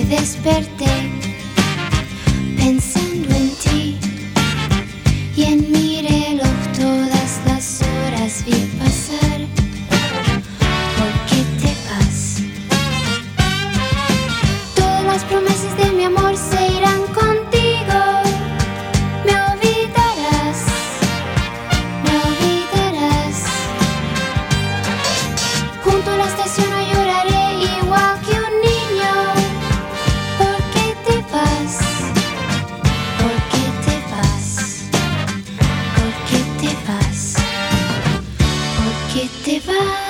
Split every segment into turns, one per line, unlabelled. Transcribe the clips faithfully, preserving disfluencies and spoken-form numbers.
desperté pensando en ti y en mi reloj todas las horas vi pasar. ¿Por qué te vas? Todas las promesas de mi amor se irán contigo. Me olvidarás, me olvidarás. Junto a la estación no lloraré igual que un niño. ¿Por qué te vas? ¿Por qué te vas? ¿Por qué te vas? ¿Por qué te vas?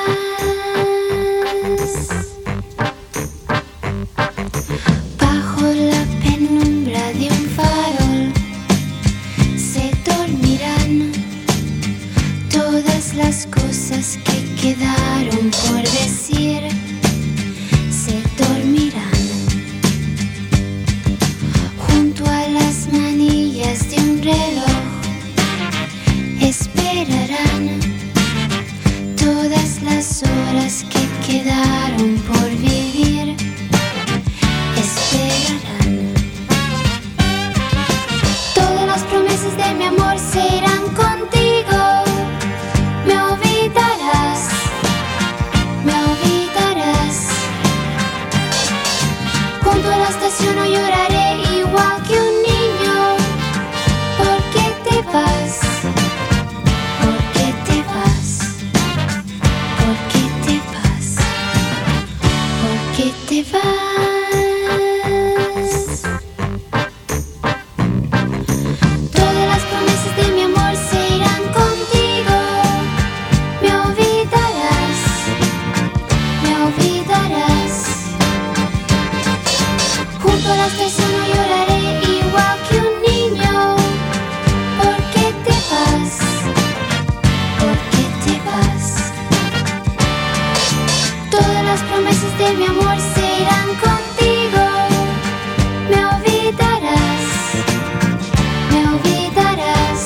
Bajo la penumbra de un farol se dormirán todas las cosas que quedaron por decir. Se dormirán junto a las manillas de un reloj. Esperarán todas las horas que quedaron por vivir. Esperarán. Todas las promesas de mi amor se irán contigo. Me olvidarás, me olvidarás. Junto a la estación no lloraré igual que un niño. ¿Por qué te vas? ¿Por qué te vas? ¿Por qué te vas? ¿Por qué te vas? Todas las promesas de mi amor se irán contigo. Me olvidarás, me olvidarás. Junto a la estación no lloraré igual que un niño. ¿Por qué te vas? ¿Por qué te vas? Todas las promesas de mi amor se irán contigo. Me olvidarás, me olvidarás.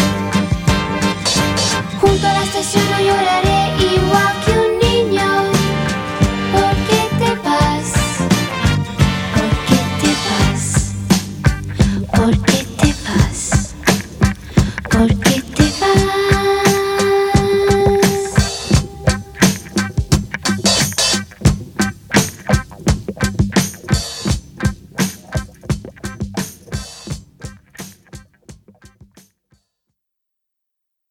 Junto a la estación no lloraré igual que un niño. ¿Por qué te vas? ¿Por qué te vas? ¿Por qué te vas? ¿Por qué